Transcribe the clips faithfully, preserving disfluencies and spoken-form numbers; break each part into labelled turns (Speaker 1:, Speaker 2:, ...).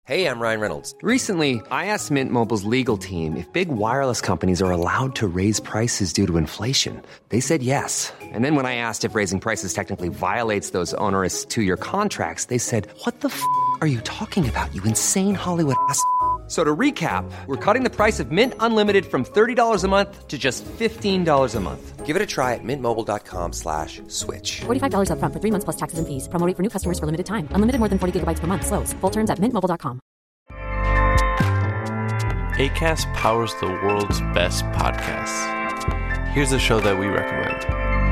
Speaker 1: Hey, I'm Ryan Reynolds.
Speaker 2: Recently, I asked Mint Mobile's legal team if big wireless companies are allowed to raise prices due to inflation. They said yes. And then when I asked if raising prices technically violates those onerous two-year contracts, they said, what the f*** are you talking about, you insane Hollywood ass f- So to recap, we're cutting the price of Mint Unlimited from thirty dollars a month to just fifteen dollars a month.
Speaker 1: Give it a try at mintmobile.com slash switch.
Speaker 3: forty-five dollars up front for three months plus taxes and fees. Promo rate for new customers for limited time. Unlimited more than forty gigabytes per month. Slows full terms at mint mobile dot com.
Speaker 4: Acast powers the world's best podcasts. Here's a show that we recommend.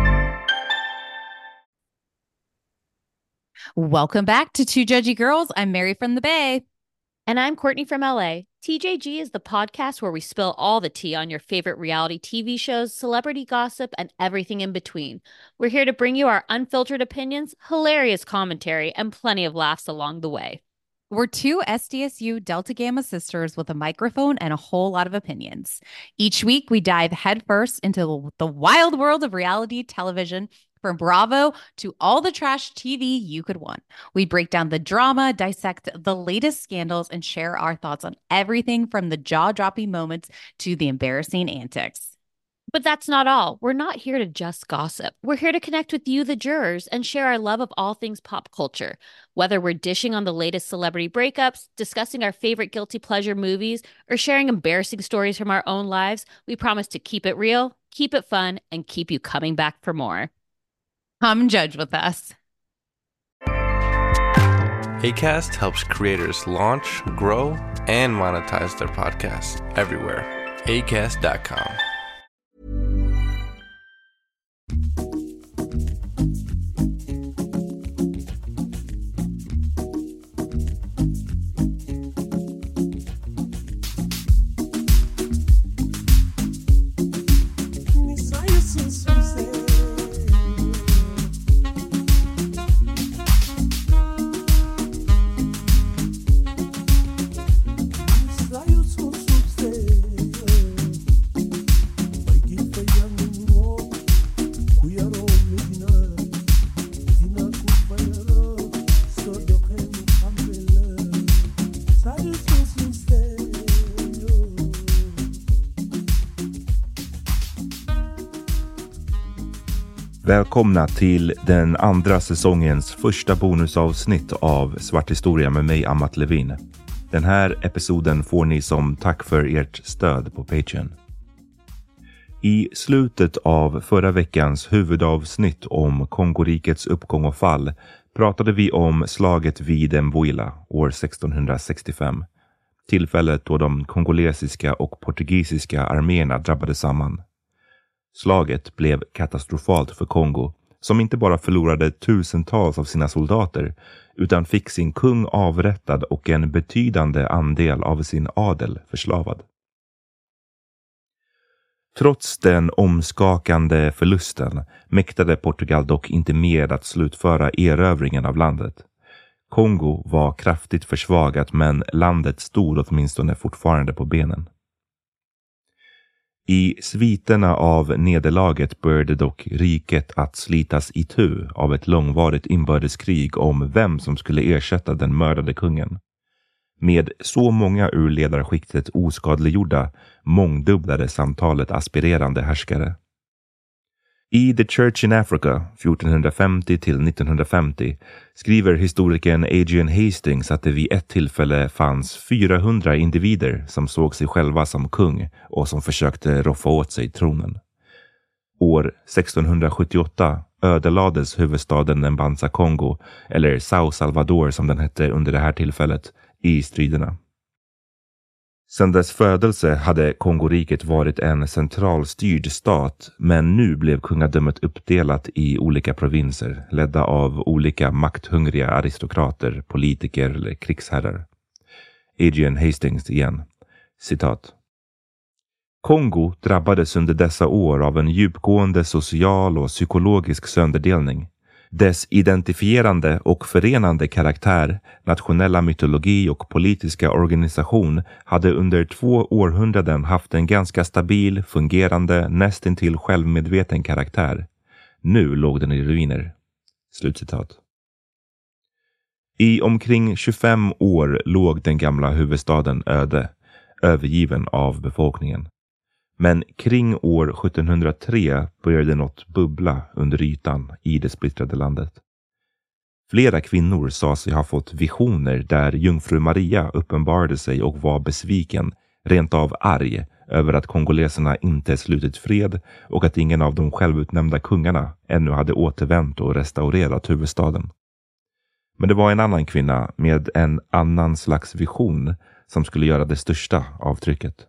Speaker 5: Welcome back to Two Judgy Girls. I'm Mary from the Bay.
Speaker 6: And I'm Courtney from L A. T J G is the podcast where we spill all the tea on your favorite reality T V shows, celebrity gossip, and everything in between. We're here to bring you our unfiltered opinions, hilarious commentary, and plenty of laughs along the way.
Speaker 5: We're two S D S U Delta Gamma sisters with a microphone and a whole lot of opinions. Each week, we dive headfirst into the wild world of reality television, from Bravo to all the trash T V you could want. We break down the drama, dissect the latest scandals, and share our thoughts on everything from the jaw-dropping moments to the embarrassing antics.
Speaker 6: But that's not all. We're not here to just gossip. We're here to connect with you, the jurors, and share our love of all things pop culture. Whether we're dishing on the latest celebrity breakups, discussing our favorite guilty pleasure movies, or sharing embarrassing stories from our own lives, we promise to keep it real, keep it fun, and keep you coming back for more.
Speaker 5: Come judge with us.
Speaker 4: Acast helps creators launch, grow, and monetize their podcasts everywhere. acast dot com.
Speaker 7: Välkomna till den andra säsongens första bonusavsnitt av Svart historia med mig, Amat Levin. Den här episoden får ni som tack för ert stöd på Patreon. I slutet av förra veckans huvudavsnitt om Kongorikets uppgång och fall pratade vi om slaget vid Mvula år sextonhundrasextiofem. Tillfället då de kongolesiska och portugisiska arméerna drabbade samman. Slaget blev katastrofalt för Kongo, som inte bara förlorade tusentals av sina soldater utan fick sin kung avrättad och en betydande andel av sin adel förslavad. Trots den omskakande förlusten mäktade Portugal dock inte med att slutföra erövringen av landet. Kongo var kraftigt försvagat, men landet stod åtminstone fortfarande på benen. I sviterna av nederlaget började dock riket att slitas itu av ett långvarigt inbördeskrig om vem som skulle ersätta den mördade kungen. Med så många ur ledarskiktet oskadliggjorda mångdubblades antalet aspirerande härskare. I The Church in Africa fjortonhundrafemtio till nittonhundrafemtio skriver historikern Adrian Hastings att det vid ett tillfälle fanns fyrahundra individer som såg sig själva som kung och som försökte roffa åt sig tronen. År sextonhundrasjuttioåtta ödelades huvudstaden Mbanza Kongo, eller Sao Salvador som den hette under det här tillfället, i striderna. Sedan dess födelse hade Kongoriket varit en centralstyrd stat, men nu blev kungadömet uppdelat i olika provinser, ledda av olika makthungriga aristokrater, politiker eller krigsherrar. Adrian Hastings igen. Citat. Kongo drabbades under dessa år av en djupgående social och psykologisk sönderdelning. Dess identifierande och förenande karaktär, nationella mytologi och politiska organisation hade under två århundraden haft en ganska stabil, fungerande, nästintill självmedveten karaktär. Nu låg den i ruiner. Slutcitat. I omkring tjugofem år låg den gamla huvudstaden öde, övergiven av befolkningen. Men kring år sjuttonhundratre började något bubbla under ytan i det splittrade landet. Flera kvinnor sa sig ha fått visioner där jungfru Maria uppenbarade sig och var besviken, rent av arg, över att kongoleserna inte slutit fred och att ingen av de självutnämnda kungarna ännu hade återvänt och restaurerat huvudstaden. Men det var en annan kvinna med en annan slags vision som skulle göra det största avtrycket.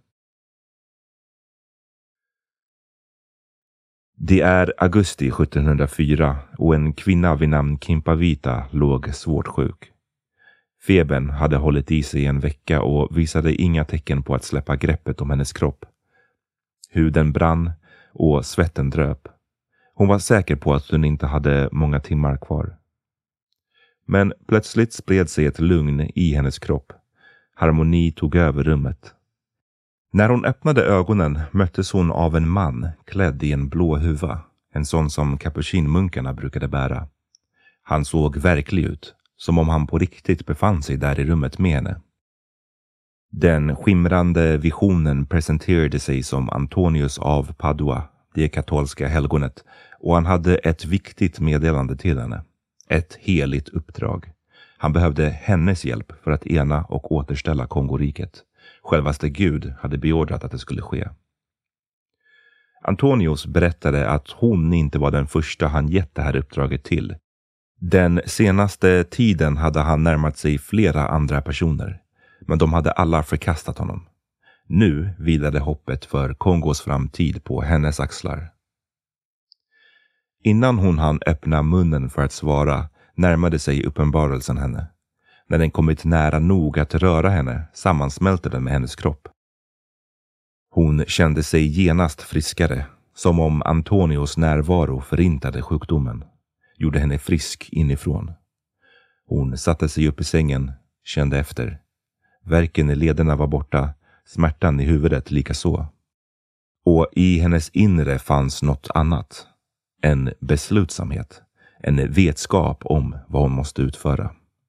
Speaker 7: Det är augusti sjuttonhundrafyra och en kvinna vid namn Kimpavita låg svårt sjuk. Febern hade hållit i sig en vecka och visade inga tecken på att släppa greppet om hennes kropp. Huden brann och svetten dröp. Hon var säker på att hon inte hade många timmar kvar. Men plötsligt spred sig ett lugn i hennes kropp. Harmoni tog över rummet. När hon öppnade ögonen möttes hon av en man klädd i en blå huva, en sån som kapucinmunkarna brukade bära. Han såg verklig ut, som om han på riktigt befann sig där i rummet med henne. Den skimrande visionen presenterade sig som Antonius av Padua, det katolska helgonet, och han hade ett viktigt meddelande till henne. Ett heligt uppdrag. Han behövde hennes hjälp för att ena och återställa Kongoriket. Självaste Gud hade beordrat att det skulle ske. Antonius berättade att hon inte var den första han gett det här uppdraget till. Den senaste tiden hade han närmat sig flera andra personer, men de hade alla förkastat honom. Nu vilade hoppet för Kongos framtid på hennes axlar. Innan hon hann öppna munnen för att svara närmade sig uppenbarelsen henne. När den kommit nära nog att röra henne sammansmälte den med hennes kropp. Hon kände sig genast friskare, som om Antonios närvaro förintade sjukdomen. Gjorde henne frisk inifrån. Hon satte sig upp i sängen, kände efter. Värken i lederna var borta, smärtan i huvudet likaså. Och i hennes inre fanns något annat. En beslutsamhet, en vetskap om vad hon måste utföra.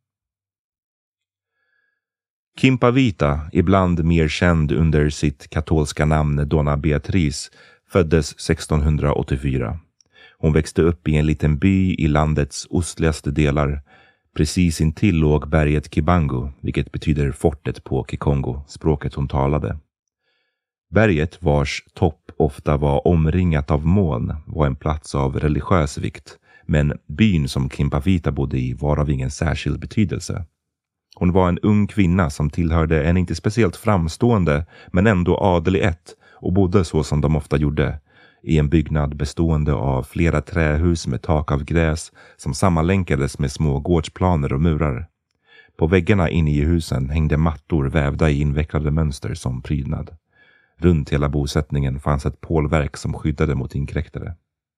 Speaker 7: Kimpavita, ibland mer känd under sitt katolska namn Donna Beatrice, föddes sextonhundraåttiofyra. Hon växte upp i en liten by i landets ostligaste delar. Precis intill låg berget Kibangu, vilket betyder fortet på Kikongo, språket hon talade. Berget, vars topp ofta var omringat av moln, var en plats av religiös vikt, men byn som Kimpavita bodde i var av ingen särskild betydelse. Hon var en ung kvinna som tillhörde en inte speciellt framstående men ändå adelig ett och bodde så som de ofta gjorde, i en byggnad bestående av flera trähus med tak av gräs som sammanlänkades med små gårdsplaner och murar. På väggarna inne i husen hängde mattor vävda i invecklade mönster som prydnad. Runt hela bosättningen fanns ett pålverk som skyddade mot inkräktare.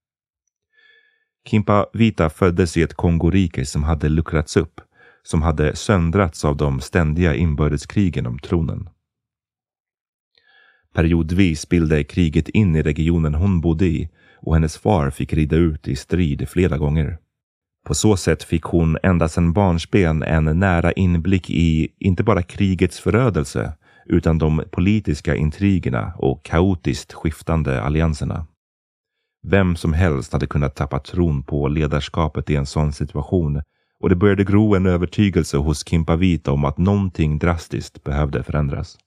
Speaker 7: Kimpavita föddes i ett Kongorike som hade luckrats upp, som hade söndrats av de ständiga inbördeskrigen om tronen. Periodvis spillde kriget in i regionen hon bodde i och hennes far fick rida ut i strid flera gånger. På så sätt fick hon ända sedan barnsben en nära inblick i inte bara krigets förödelse utan de politiska intrigerna och kaotiskt skiftande allianserna. Vem som helst hade kunnat tappa tron på ledarskapet i en sån situation, och det började gro en övertygelse hos Kimpavita om att någonting drastiskt behövde förändras.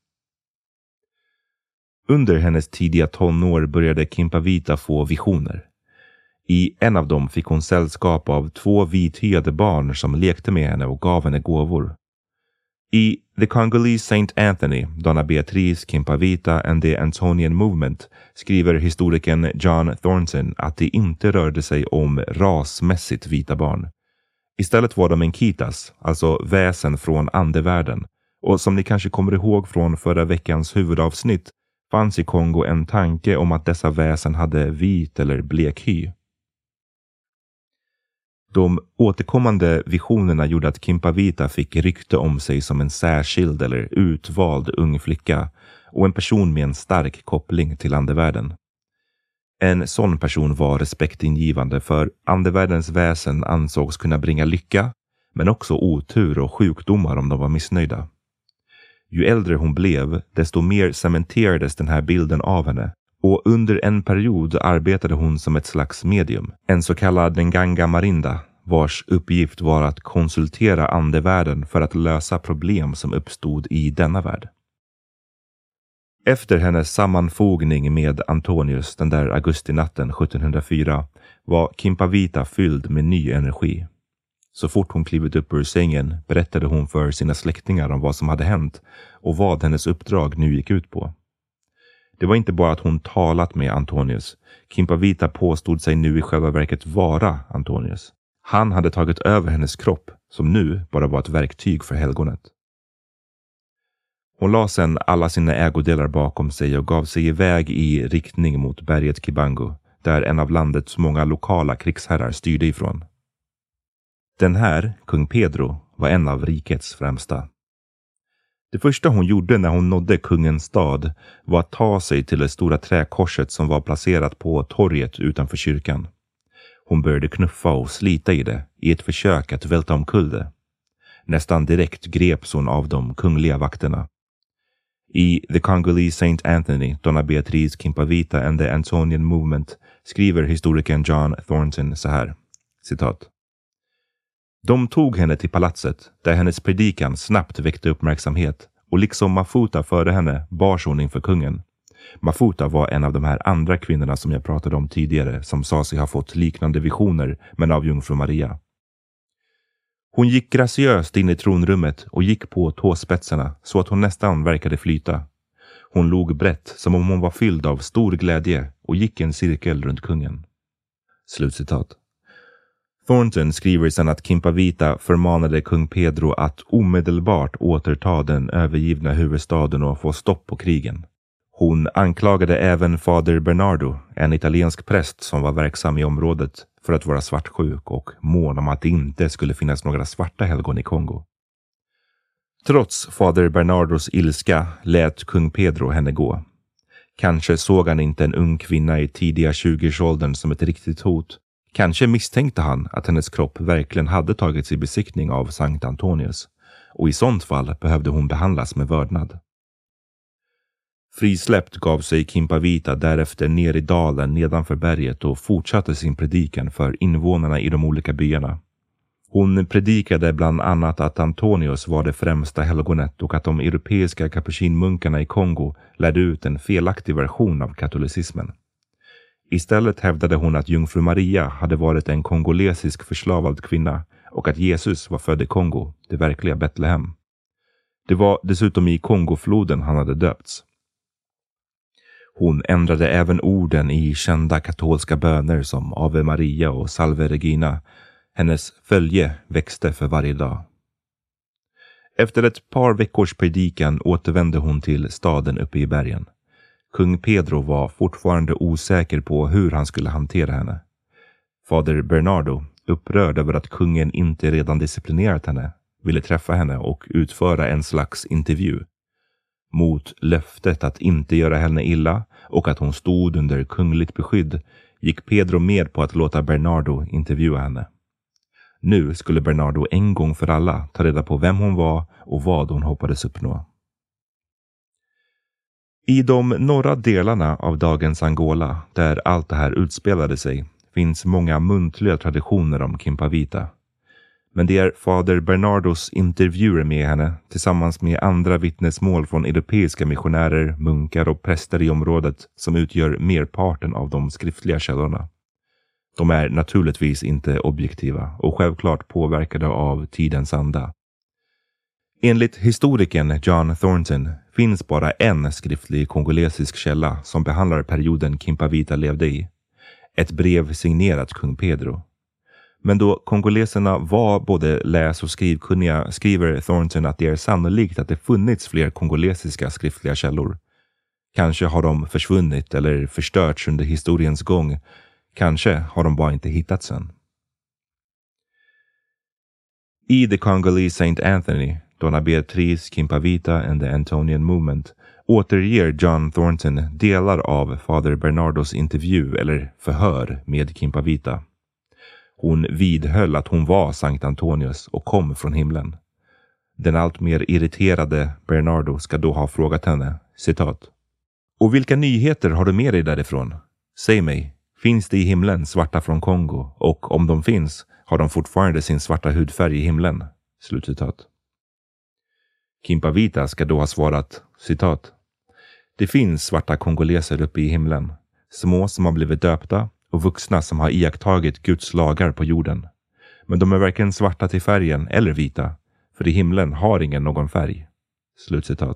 Speaker 7: Under hennes tidiga tonår började Kimpavita få visioner. I en av dem fick hon sällskap av två vithyade barn som lekte med henne och gav henne gåvor. I The Congolese Saint Anthony, Donna Beatrice, Kimpavita and the Antonian Movement skriver historikern John Thornton att det inte rörde sig om rasmässigt vita barn. Istället var de enkitas, alltså väsen från andevärlden. Och som ni kanske kommer ihåg från förra veckans huvudavsnitt fanns i Kongo en tanke om att dessa väsen hade vit eller blek hy. De återkommande visionerna gjorde att Kimpavita fick rykte om sig som en särskild eller utvald ung flicka och en person med en stark koppling till andevärlden. En sån person var respektingivande, för andevärldens väsen ansågs kunna bringa lycka, men också otur och sjukdomar om de var missnöjda. Ju äldre hon blev, desto mer cementerades den här bilden av henne, och under en period arbetade hon som ett slags medium, en så kallad Nganga Marinda, vars uppgift var att konsultera andevärlden för att lösa problem som uppstod i denna värld. Efter hennes sammanfogning med Antonius den där augustinatten sjuttonhundrafyra var Kimpavita fylld med ny energi. Så fort hon klivit upp ur sängen berättade hon för sina släktingar om vad som hade hänt och vad hennes uppdrag nu gick ut på. Det var inte bara att hon talat med Antonius. Kimpavita påstod sig nu i själva verket vara Antonius. Han hade tagit över hennes kropp, som nu bara var ett verktyg för helgonet. Hon la sedan alla sina ägodelar bakom sig och gav sig iväg i riktning mot berget Kibangu, där en av landets många lokala krigsherrar styrde ifrån. Den här, kung Pedro, var en av rikets främsta. Det första hon gjorde när hon nådde kungens stad var att ta sig till det stora träkorset som var placerat på torget utanför kyrkan. Hon började knuffa och slita i det i ett försök att välta omkull det. Nästan direkt greps hon av de kungliga vakterna. I The Congolese Saint Anthony, Donna Beatriz Kimpavita and the Antonian Movement skriver historikern John Thornton så här, citat. De tog henne till palatset där hennes predikan snabbt väckte uppmärksamhet och liksom Mafuta före henne bars hon inför kungen. Mafuta var en av de här andra kvinnorna som jag pratade om tidigare som sa sig ha fått liknande visioner men av jungfru Maria. Hon gick graciöst in i tronrummet och gick på tåspetsarna så att hon nästan verkade flyta. Hon log brett som om hon var fylld av stor glädje och gick en cirkel runt kungen. Slutcitat. Thornton skriver sedan att Kimpavita förmanade kung Pedro att omedelbart återta den övergivna huvudstaden och få stopp på krigen. Hon anklagade även fader Bernardo, en italiensk präst som var verksam i området, för att vara svartsjuk och mån om att det inte skulle finnas några svarta helgon i Kongo. Trots fader Bernardos ilska lät kung Pedro henne gå. Kanske såg han inte en ung kvinna i tidiga tjugoårsåldern som ett riktigt hot. Kanske misstänkte han att hennes kropp verkligen hade tagits i besiktning av Sankt Antonius, och i sånt fall behövde hon behandlas med vördnad. Frisläppt gav sig Kimpavita därefter ner i dalen nedanför berget och fortsatte sin predikan för invånarna i de olika byarna. Hon predikade bland annat att Antonius var det främsta helgonet och att de europeiska kapucinmunkarna i Kongo lärde ut en felaktig version av katolicismen. Istället hävdade hon att jungfru Maria hade varit en kongolesisk förslavad kvinna och att Jesus var född i Kongo, det verkliga Betlehem. Det var dessutom i Kongofloden han hade döpts. Hon ändrade även orden i kända katolska böner som Ave Maria och Salve Regina. Hennes följe växte för varje dag. Efter ett par veckors predikan återvände hon till staden uppe i bergen. Kung Pedro var fortfarande osäker på hur han skulle hantera henne. Fader Bernardo, upprörd över att kungen inte redan disciplinerat henne, ville träffa henne och utföra en slags intervju. Mot löftet att inte göra henne illa och att hon stod under kungligt beskydd gick Pedro med på att låta Bernardo intervjua henne. Nu skulle Bernardo en gång för alla ta reda på vem hon var och vad hon hoppades uppnå. I de norra delarna av dagens Angola, där allt det här utspelade sig, finns många muntliga traditioner om Kimpavita. Men det är fader Bernardos intervjuer med henne tillsammans med andra vittnesmål från europeiska missionärer, munkar och präster i området som utgör merparten av de skriftliga källorna. De är naturligtvis inte objektiva och självklart påverkade av tidens anda. Enligt historikern John Thornton finns bara en skriftlig kongolesisk källa som behandlar perioden Kimpavita levde i. Ett brev signerat kung Pedro. Men då kongoleserna var både läs- och skrivkunniga skriver Thornton att det är sannolikt att det funnits fler kongolesiska skriftliga källor. Kanske har de försvunnit eller förstörts under historiens gång. Kanske har de bara inte hittats sen. I The Congolese Saint Anthony, Donna Beatriz Kimpavita and the Antonian Movement återger John Thornton delar av fader Bernardos intervju eller förhör med Kimpavita. Hon vidhöll att hon var Sankt Antonius och kom från himlen. Den allt mer irriterade Bernardo ska då ha frågat henne, citat: "Och vilka nyheter har du med dig därifrån? Säg mig, finns det i himlen svarta från Kongo, och om de finns, har de fortfarande sin svarta hudfärg i himlen?" Slutcitat. Kimpavita ska då ha svarat, citat: "Det finns svarta kongoleser uppe i himlen, små som har blivit döpta och vuxna som har iakttagit Guds lagar på jorden. Men de är varken svarta till färgen eller vita, för i himlen har ingen någon färg." Slutcitat.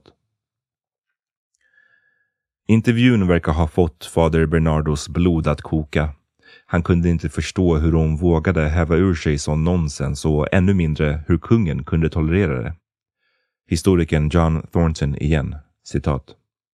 Speaker 7: Intervjun verkar ha fått fader Bernardos blod att koka. Han kunde inte förstå hur hon vågade häva ur sig sån nonsens och ännu mindre hur kungen kunde tolerera det. Historikern John Thornton igen, citat: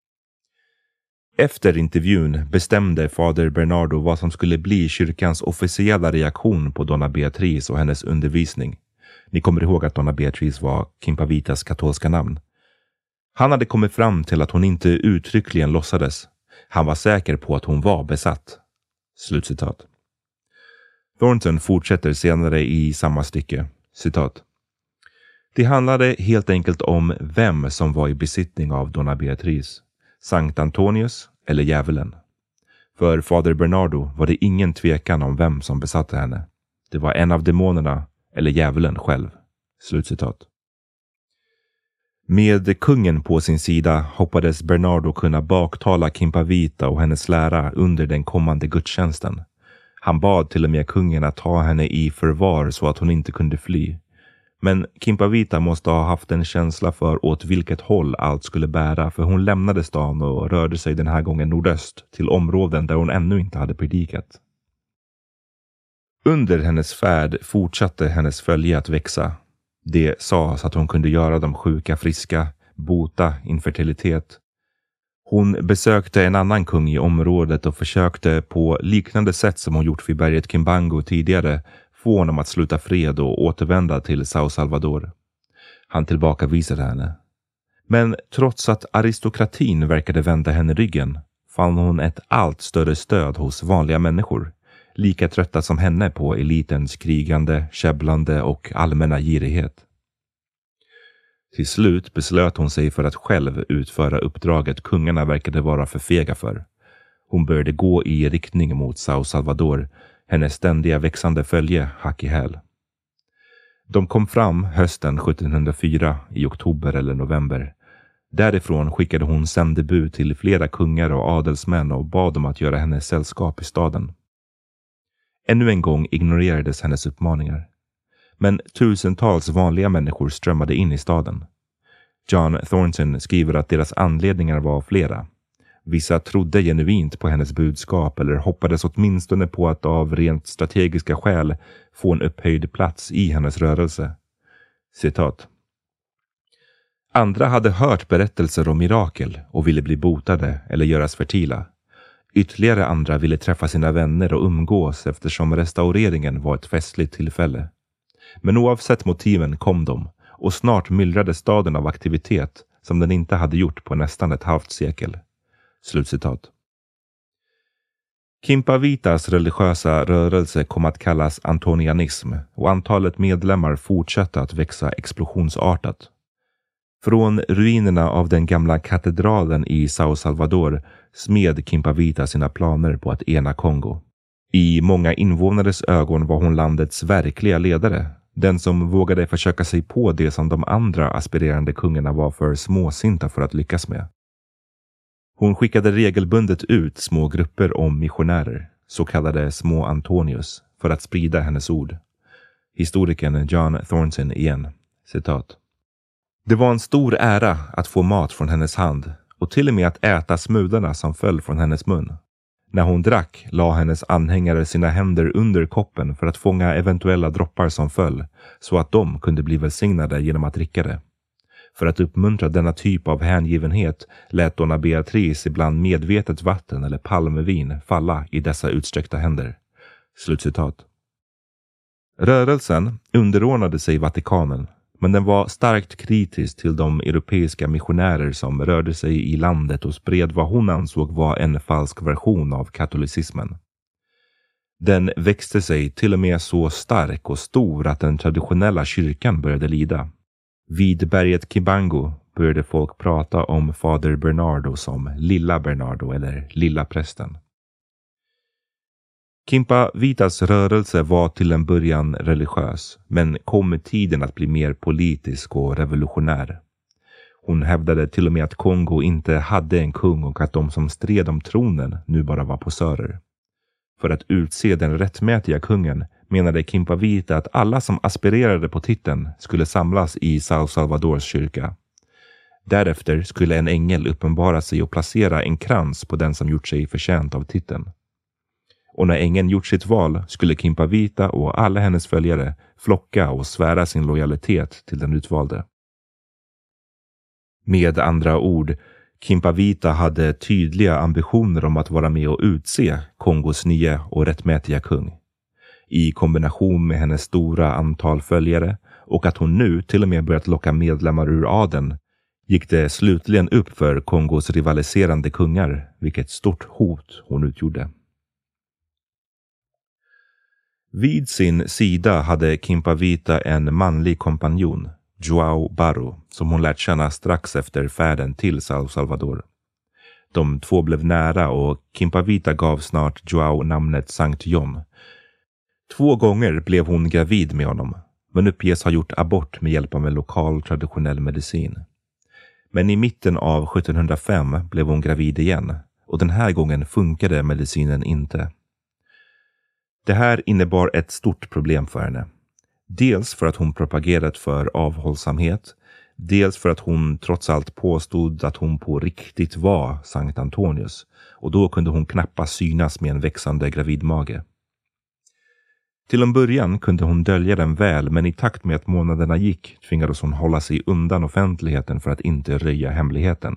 Speaker 7: "Efter intervjun bestämde fader Bernardo vad som skulle bli kyrkans officiella reaktion på Donna Beatrice och hennes undervisning." Ni kommer ihåg att Donna Beatrice var Kimpavitas katolska namn. "Han hade kommit fram till att hon inte uttryckligen låtsades. Han var säker på att hon var besatt." Slutcitat. Thornton fortsätter senare i samma stycke, citat: "Det handlade helt enkelt om vem som var i besittning av Donna Beatrice, Sankt Antonius eller djävulen. För fader Bernardo var det ingen tvekan om vem som besatte henne. Det var en av demonerna eller djävulen själv." Slutcitat. Med kungen på sin sida hoppades Bernardo kunna baktala Kimpavita och hennes lära under den kommande gudstjänsten. Han bad till och med kungen att ta henne i förvar så att hon inte kunde fly. Men Kimpavita måste ha haft en känsla för åt vilket håll allt skulle bära, för hon lämnade stan och rörde sig den här gången nordöst till områden där hon ännu inte hade predikat. Under hennes färd fortsatte hennes följe att växa. Det sades att hon kunde göra de sjuka friska, bota infertilitet. Hon besökte en annan kung i området och försökte på liknande sätt som hon gjort vid berget Kimbangu tidigare få honom att sluta fred och återvända till São Salvador. Han tillbakavisade henne. Men trots att aristokratin verkade vända henne ryggen fann hon ett allt större stöd hos vanliga människor, lika trötta som henne på elitens krigande, käbblande och allmänna girighet. Till slut beslöt hon sig för att själv utföra uppdraget kungarna verkade vara för fega för. Hon började gå i riktning mot São Salvador, hennes ständiga växande följe hack i häl. De kom fram hösten sjuttonhundrafyra i oktober eller november. Därifrån skickade hon sändebud till flera kungar och adelsmän och bad dem att göra henne sällskap i staden. Ännu en gång ignorerades hennes uppmaningar. Men tusentals vanliga människor strömmade in i staden. John Thornton skriver att deras anledningar var flera. Vissa trodde genuint på hennes budskap eller hoppades åtminstone på att av rent strategiska skäl få en upphöjd plats i hennes rörelse. Citat: "Andra hade hört berättelser om mirakel och ville bli botade eller göras fertila. Ytterligare andra ville träffa sina vänner och umgås eftersom restaureringen var ett festligt tillfälle. Men oavsett motiven kom de, och snart myllrade staden av aktivitet som den inte hade gjort på nästan ett halvt sekel." Slutcitat. Kimpavitas religiösa rörelse kom att kallas antonianism och antalet medlemmar fortsatte att växa explosionsartat. Från ruinerna av den gamla katedralen i São Salvador smed Kimpavita sina planer på att ena Kongo. I många invånares ögon var hon landets verkliga ledare, den som vågade försöka sig på det som de andra aspirerande kungarna var för småsinta för att lyckas med. Hon skickade regelbundet ut små grupper om missionärer, så kallade små Antonius, för att sprida hennes ord. Historikern John Thornton igen, citat: "Det var en stor ära att få mat från hennes hand och till och med att äta smulorna som föll från hennes mun. När hon drack la hennes anhängare sina händer under koppen för att fånga eventuella droppar som föll, så att de kunde bli välsignade genom att dricka det. För att uppmuntra denna typ av hängivenhet lät Donna Beatrice ibland medvetet vatten eller palmvin falla i dessa utsträckta händer." Slutcitat. Rörelsen underordnade sig Vatikanen, men den var starkt kritisk till de europeiska missionärer som rörde sig i landet och spred vad hon ansåg var en falsk version av katolicismen. Den växte sig till och med så stark och stor att den traditionella kyrkan började lida. Vid berget Kibango började folk prata om fader Bernardo som Lilla Bernardo eller Lilla prästen. Kimpavitas rörelse var till en början religiös, men kom med tiden att bli mer politisk och revolutionär. Hon hävdade till och med att Kongo inte hade en kung och att de som stred om tronen nu bara var posörer. För att utse den rättmätiga kungen menade Kimpavita att alla som aspirerade på titeln skulle samlas i São Salvadors kyrka. Därefter skulle en ängel uppenbara sig och placera en krans på den som gjort sig förtjänt av titeln. Och när ängeln gjort sitt val skulle Kimpavita och alla hennes följare flocka och svära sin lojalitet till den utvalde. Med andra ord, Kimpavita hade tydliga ambitioner om att vara med och utse Kongos nya och rättmätiga kung. I kombination med hennes stora antal följare och att hon nu till och med börjat locka medlemmar ur adeln gick det slutligen upp för Kongos rivaliserande kungar vilket stort hot hon utgjorde. Vid sin sida hade Kimpavita en manlig kompanjon, João Barro, som hon lärt känna strax efter färden till São Salvador. De två blev nära och Kimpavita gav snart João namnet Sankt John. Två gånger blev hon gravid med honom, men uppges ha gjort abort med hjälp av en lokal traditionell medicin. Men i mitten av sjuttonhundrafem blev hon gravid igen och den här gången funkade medicinen inte. Det här innebar ett stort problem för henne. Dels för att hon propagerat för avhållsamhet, dels för att hon trots allt påstod att hon på riktigt var Sankt Antonius och då kunde hon knappast synas med en växande gravidmage. Till en början kunde hon dölja den väl, men i takt med att månaderna gick tvingades hon hålla sig undan offentligheten för att inte röja hemligheten.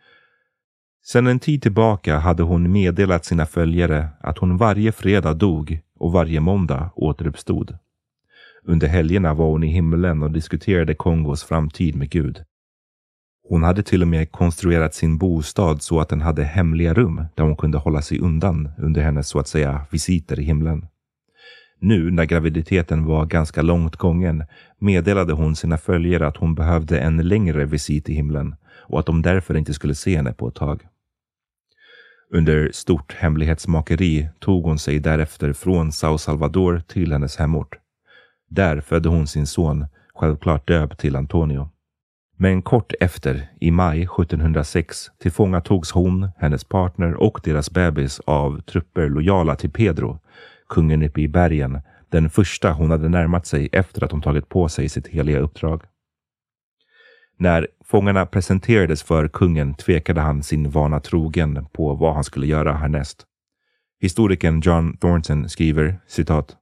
Speaker 7: Sedan en tid tillbaka hade hon meddelat sina följare att hon varje fredag dog och varje måndag återuppstod. Under helgerna var hon i himlen och diskuterade Kongos framtid med Gud. Hon hade till och med konstruerat sin bostad så att den hade hemliga rum där hon kunde hålla sig undan under hennes så att säga visiter i himlen. Nu när graviditeten var ganska långt gången meddelade hon sina följare att hon behövde en längre visit i himlen och att de därför inte skulle se henne på ett tag. Under stort hemlighetsmakeri tog hon sig därefter från São Salvador till hennes hemort. Där födde hon sin son, självklart döpt till Antonio. Men kort efter, i maj sjuttonhundrasex, tillfångatogs hon, hennes partner och deras bebis av trupper lojala till Pedro, kungen uppe i bergen, den första hon hade närmat sig efter att hon tagit på sig sitt heliga uppdrag. När fångarna presenterades för kungen tvekade han sin vana trogen på vad han skulle göra härnäst. Historikern John Thornton skriver, citat: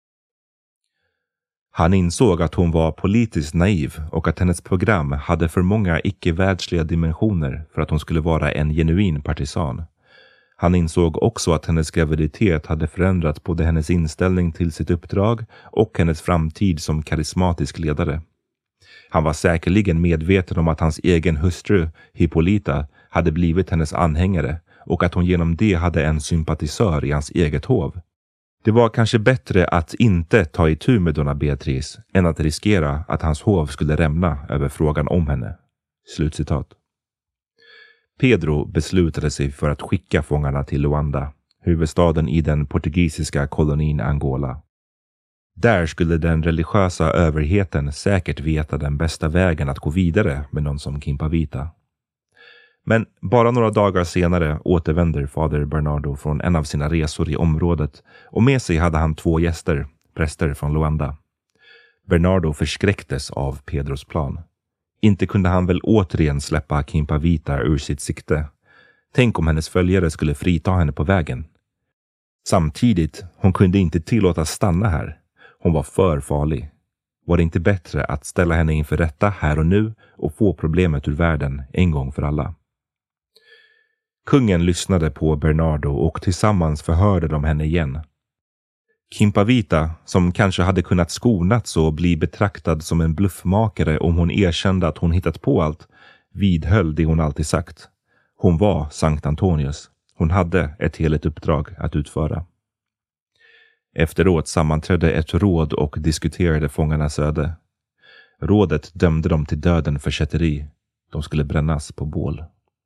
Speaker 7: Han insåg att hon var politiskt naiv och att hennes program hade för många icke-världsliga dimensioner för att hon skulle vara en genuin partisan. Han insåg också att hennes graviditet hade förändrat både hennes inställning till sitt uppdrag och hennes framtid som karismatisk ledare. Han var säkerligen medveten om att hans egen hustru, Hippolyta, hade blivit hennes anhängare och att hon genom det hade en sympatisör i hans eget hov. Det var kanske bättre att inte ta itu med Donna Beatrice än att riskera att hans hov skulle rämna över frågan om henne. Slutcitat. Pedro beslutade sig för att skicka fångarna till Luanda, huvudstaden i den portugisiska kolonin Angola. Där skulle den religiösa överheten säkert veta den bästa vägen att gå vidare med någon som Kimpavita. Men bara några dagar senare återvänder fader Bernardo från en av sina resor i området och med sig hade han två gäster, präster från Luanda. Bernardo förskräcktes av Pedros plan. Inte kunde han väl återigen släppa Kimpavita ur sitt sikte. Tänk om hennes följare skulle frita henne på vägen. Samtidigt, hon kunde inte tillåtas stanna här. Hon var för farlig. Var det inte bättre att ställa henne inför rätta här och nu och få problemet ur världen en gång för alla? Kungen lyssnade på Bernardo och tillsammans förhörde de henne igen. Kimpavita, som kanske hade kunnat skonats och bli betraktad som en bluffmakare om hon erkände att hon hittat på allt, vidhöll det hon alltid sagt. Hon var Sankt Antonius. Hon hade ett heligt uppdrag att utföra. Efteråt sammanträdde ett råd och diskuterade fångarnas öde. Rådet dömde dem till döden för kätteri. De skulle brännas på bål.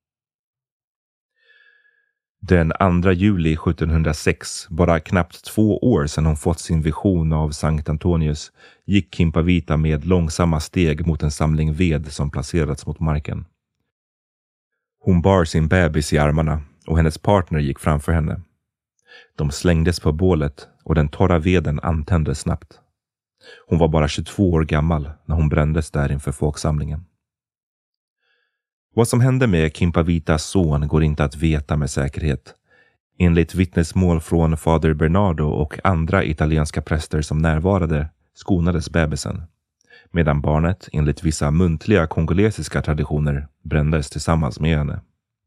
Speaker 7: Den andra juli sjuttonhundrasex, bara knappt två år sedan hon fått sin vision av Sankt Antonius, gick Kimpavita med långsamma steg mot en samling ved som placerats mot marken. Hon bar sin bebis i armarna och hennes partner gick framför henne. De slängdes på bålet och den torra veden antändes snabbt. Hon var bara tjugotvå år gammal när hon brändes där inför folksamlingen. Vad som hände med Kimpavitas son går inte att veta med säkerhet. Enligt vittnesmål från fader Bernardo och andra italienska präster som närvarade skonades bebisen, medan barnet enligt vissa muntliga kongolesiska traditioner brändes tillsammans med henne.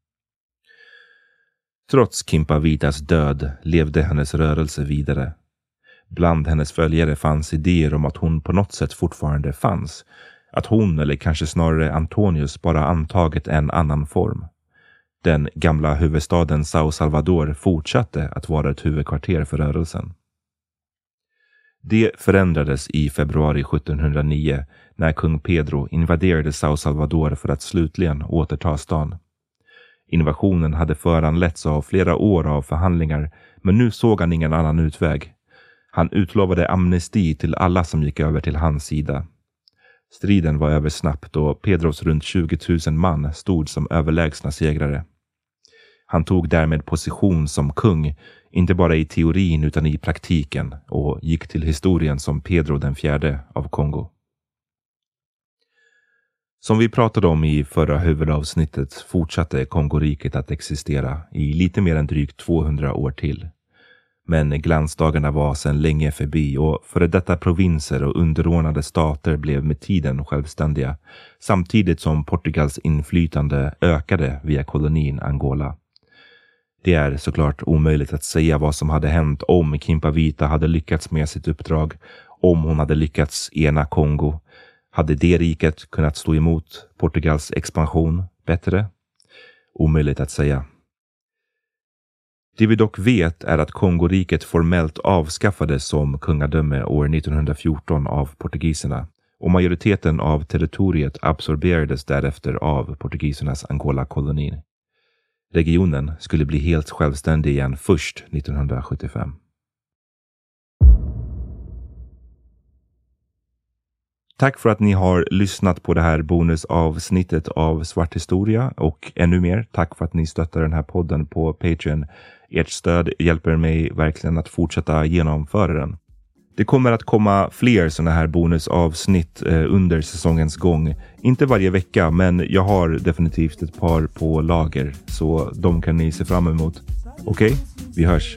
Speaker 7: Trots Kimpavitas död levde hennes rörelse vidare. Bland hennes följare fanns idéer om att hon på något sätt fortfarande fanns. Att hon, eller kanske snarare Antonius, bara antagit en annan form. Den gamla huvudstaden São Salvador fortsatte att vara ett huvudkvarter för rörelsen. Det förändrades i februari sjuttonhundranio när kung Pedro invaderade São Salvador för att slutligen återta stan. Invasionen hade föranletts av flera år av förhandlingar, men nu såg han ingen annan utväg. Han utlovade amnesti till alla som gick över till hans sida. Striden var över snabbt och Pedros runt tjugo tusen man stod som överlägsna segrare. Han tog därmed position som kung, inte bara i teorin utan i praktiken, och gick till historien som Pedro den fjärde av Kongo. Som vi pratade om i förra huvudavsnittet fortsatte Kongoriket att existera i lite mer än drygt tvåhundra år till. Men glansdagarna var sedan länge förbi och före detta provinser och underordnade stater blev med tiden självständiga, samtidigt som Portugals inflytande ökade via kolonin Angola. Det är såklart omöjligt att säga vad som hade hänt om Kimpavita hade lyckats med sitt uppdrag, om hon hade lyckats ena Kongo. Hade det riket kunnat stå emot Portugals expansion bättre? Omöjligt att säga. Det vi dock vet är att Kongoriket formellt avskaffades som kungadöme år nittonhundrafjorton av portugiserna och majoriteten av territoriet absorberades därefter av portugisernas Angola-kolonin. Regionen skulle bli helt självständig igen först nittonhundrasjuttiofem. Tack för att ni har lyssnat på det här bonusavsnittet av Svart historia, och ännu mer tack för att ni stöttar den här podden på Patreon. Ert stöd hjälper mig verkligen att fortsätta genomföra den. Det kommer att komma fler sådana här bonusavsnitt eh, under säsongens gång. Inte varje vecka, men jag har definitivt ett par på lager, så de kan ni se fram emot. Okej, okay? Vi hörs.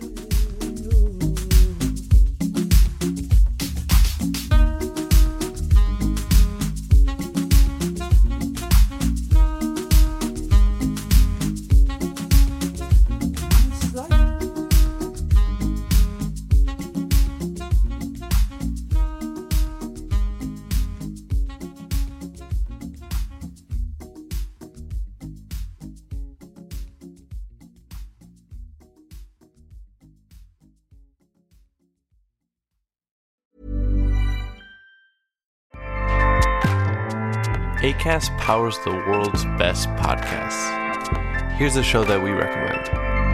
Speaker 4: Acast powers the world's best podcasts. Here's a show that we recommend.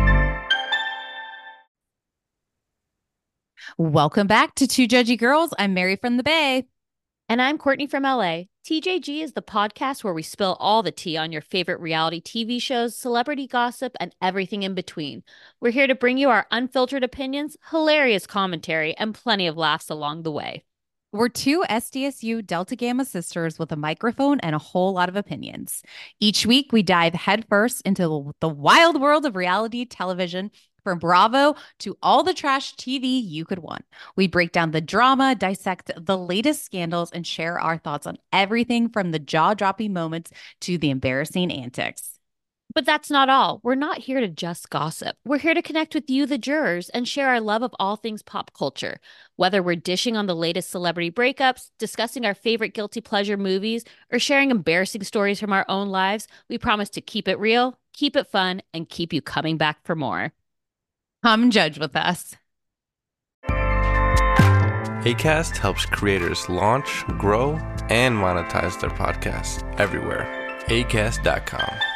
Speaker 5: Welcome back to Two Judgy Girls. I'm Mary from the Bay.
Speaker 6: And I'm Courtney from L A. T J G is the podcast where we spill all the tea on your favorite reality T V shows, celebrity gossip, and everything in between. We're here to bring you our unfiltered opinions, hilarious commentary, and plenty of laughs along the way.
Speaker 5: We're two S D S U Delta Gamma sisters with a microphone and a whole lot of opinions. Each week, we dive headfirst into the wild world of reality television, from Bravo to all the trash T V you could want. We break down the drama, dissect the latest scandals, and share our thoughts on everything from the jaw-dropping moments to the embarrassing antics.
Speaker 6: But that's not all. We're not here to just gossip. We're here to connect with you, the jurors, and share our love of all things pop culture. Whether we're dishing on the latest celebrity breakups, discussing our favorite guilty pleasure movies, or sharing embarrassing stories from our own lives, we promise to keep it real, keep it fun, and keep you coming back for more.
Speaker 5: Come judge with us.
Speaker 4: Acast helps creators launch, grow, and monetize their podcasts everywhere. acast dot com.